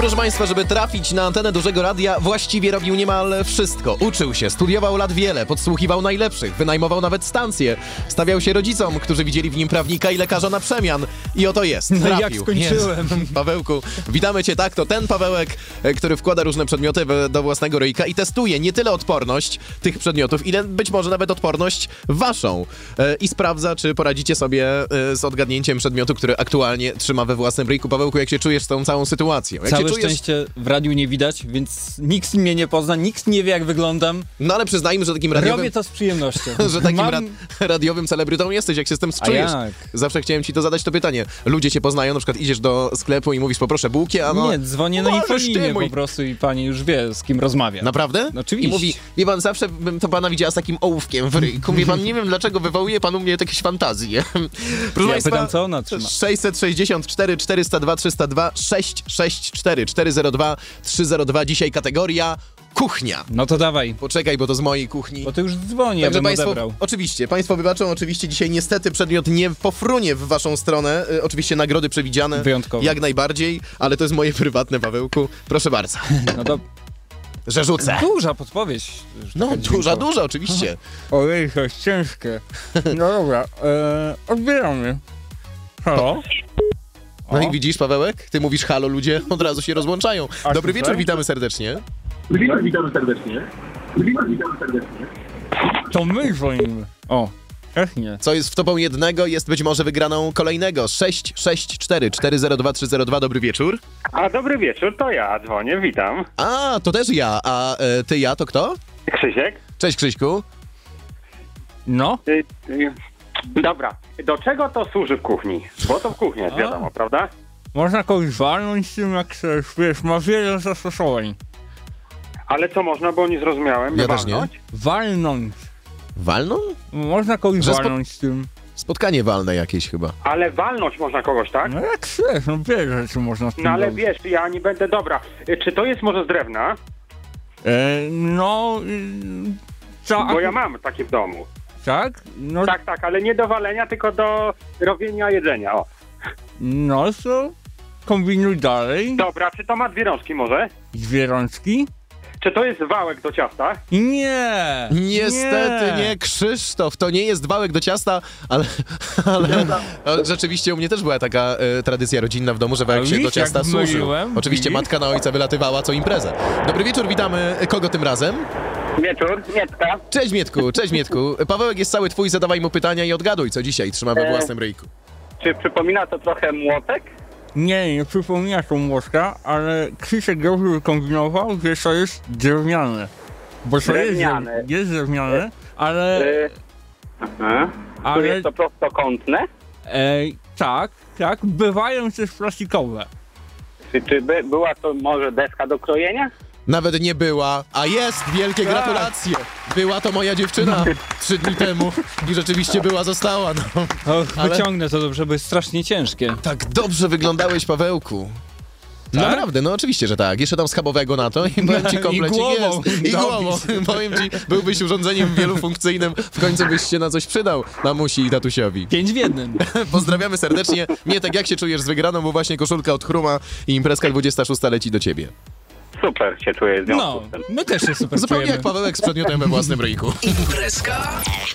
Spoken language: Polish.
proszę Państwa, żeby trafić na antenę dużego radia, właściwie robił niemal wszystko. Uczył się, studiował lat wiele, podsłuchiwał najlepszych, wynajmował nawet stację. Stawiał się rodzicom, którzy widzieli w nim prawnika i lekarza na przemian. I oto jest, trafił. No jak skończyłem. Jest. Pawełku, witamy Cię, tak, to ten Pawełek, który wkłada różne przedmioty do własnego ryjka i testuje nie tyle odporność tych przedmiotów, ile być może nawet odporność waszą. I sprawdza, czy poradzicie sobie z odgadnięciem przedmiotu, który aktualnie trzyma we własnym ryjku. Pawełku, jak się czujesz z tą całą sytuacją? Jak Całe się czujesz... szczęście w radiu nie widać, więc nikt mnie nie pozna, nikt nie wie, jak wyglądam. No ale przyznajmy, że takim radiowym... Robię to z przyjemnością. że takim radiowym celebrytą jesteś, jak się z tym czujesz. Jak? Zawsze chciałem ci to zadać to pytanie. Ludzie cię poznają, na przykład idziesz do sklepu i mówisz, poproszę bułki, a no... Nie, dzwonię na infolinię po prostu i pani już wie, z kim rozmawia. Naprawdę? No, oczywiście. I mówi, wie pan, zawsze bym to pana widziała z takim ołówkiem w ryjku. Wie pan, nie wiem, dlaczego wywołuje pan u mnie jakieś fantazje. Proszę Ja państwa, pytam, co ona trzyma. 664 402 302 664 402 302. Dzisiaj kategoria kuchnia. No to dawaj, Poczekaj, bo to z mojej kuchni. bo ty już dzwoni, Także abym państwo, odebrał. oczywiście, państwo wybaczą, oczywiście dzisiaj niestety przedmiot nie pofrunie w waszą stronę. Oczywiście nagrody przewidziane. Wyjątkowo. Jak najbardziej, ale to jest moje prywatne, Pawełku. Proszę bardzo, No to że rzucę. duża podpowiedź. No, Taka duża, dźwiękowa. duża, oczywiście. Ojej, to jest ciężkie. No dobra, odbieramy. Halo? No i widzisz, Pawełek, ty mówisz halo, ludzie od razu się rozłączają. A Dobry tutaj? wieczór, witamy serdecznie. Witamy serdecznie. To my dzwonimy. O, nie. Co jest wtopą jednego, jest być może wygraną kolejnego. 664 402 302, dobry wieczór. A dobry wieczór, to ja dzwonię, witam. A, to też ja, a ty ja to kto? Krzysiek? Cześć Krzyśku. No, Dobra, do czego to służy w kuchni? Bo to w kuchni jest wiadomo, prawda? można kogoś walnąć z tym, jak chcesz, wiesz, ma wiele zastosowań. Ale co można, bo nie zrozumiałem. Ja też nie. walnąć? Walnąć. Walną? Można kogoś Że walnąć z tym. Spotkanie walne jakieś chyba. Ale walnąć można kogoś, tak? No jak chcesz, no wiele rzeczy można z tym No ale robić. wiesz, ja nie będę... Dobra, czy to jest może z drewna? No, Bo ja mam takie w domu. tak? No, Tak, ale nie do walenia, tylko do robienia jedzenia. O. no to kombinuj dalej. Dobra, czy to ma dwie rączki może? Dwie rączki? Czy to jest wałek do ciasta? Nie! Niestety nie, Krzysztof, to nie jest wałek do ciasta, ale rzeczywiście u mnie też była taka tradycja rodzinna w domu, że wałek A się do widzisz, ciasta jak suszył. myliłem? Oczywiście Widzisz? matka na ojca wylatywała co imprezę. Dobry wieczór, witamy. Kogo tym razem? Wieczór, Mietka. Cześć Mietku, cześć Mietku. Pawełek jest cały twój, zadawaj mu pytania i odgaduj, co dzisiaj trzyma we własnym ryjku. Czy przypomina to trochę młotek? Nie przypomina to młotka, ale Krzysiek dobrze wykombinował, że to jest drewniane. Bo to Drewniane. jest drewniane, ale... Aha. Czy ale jest to prostokątne? tak, bywają też plastikowe. Czy była to może deska do krojenia? Nawet nie była, a jest! Wielkie gratulacje! Była to moja dziewczyna 3 dni temu i rzeczywiście była, została. No. Ale- Wyciągnę to dobrze, bo jest strasznie ciężkie. Tak dobrze wyglądałeś, Pawełku. Tak? Naprawdę, no oczywiście, że tak. Jeszcze tam schabowego na to i powiem ci komplecik głową. jest. I głową. Powiem ci, byłbyś urządzeniem wielofunkcyjnym. W końcu byś się na coś przydał mamusi i tatusiowi. 5 w 1. Pozdrawiamy serdecznie. Mietek, jak się czujesz z wygraną, bo właśnie koszulka od Chruma i imprezka 26 leci do ciebie. Super się czuję w związku No, z tym. my też się super Zupełnie czujemy. jak Pawełek z przedmiotem we własnym ryjku. Imprezka